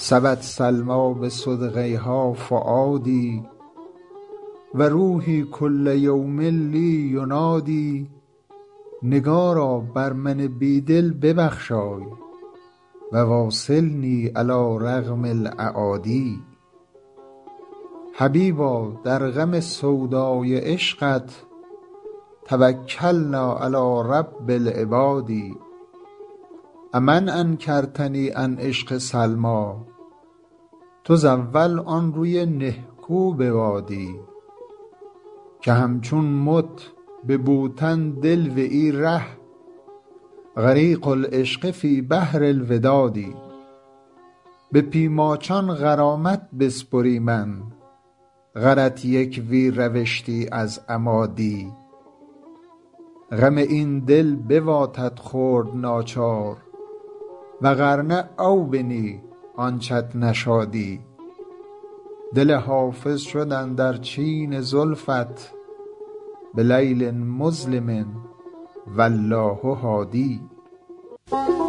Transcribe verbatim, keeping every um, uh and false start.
سبت سلمیٰ بصدغیها فؤادی و روحی کل یوم لی ینادی. نگارا بر من بی دل ببخشای و واصلنی علی رغم الاعادی. حبیبا در غم سودای عشقت توکلنا علی رب العباد. امن انکرتنی عن عشق سلمیٰ تو ز اول آن روی نهکو ببادی. که همچون مت ببوتن دل و ای ره غریق العشق فی بحر الوداد. به پیماچان غرامت بسپریمن گرت یک وی روشتی از عمادی. غم این دل بواتت خورد ناچار وگر نه او بنی آنچت نشادی. دل حافظ شد اندر چین زلفت به لیل مظلم والله هادی.